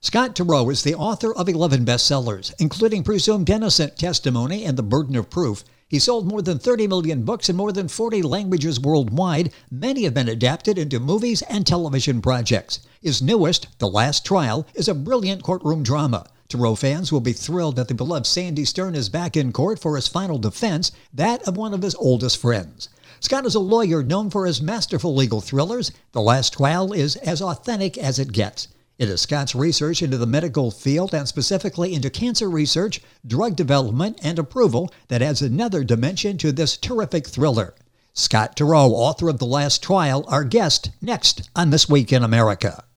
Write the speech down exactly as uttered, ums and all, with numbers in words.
Scott Turow is the author of eleven bestsellers, including Presumed Innocent, Testimony, and The Burden of Proof. He sold more than thirty million books in more than forty languages worldwide. Many have been adapted into movies and television projects. His newest, The Last Trial, is a brilliant courtroom drama. Turow fans will be thrilled that the beloved Sandy Stern is back in court for his final defense, that of one of his oldest friends. Scott is a lawyer known for his masterful legal thrillers. The Last Trial is as authentic as it gets. It is Scott's research into the medical field and specifically into cancer research, drug development, and approval that adds another dimension to this terrific thriller. Scott Turow, author of The Last Trial, our guest next on This Week in America.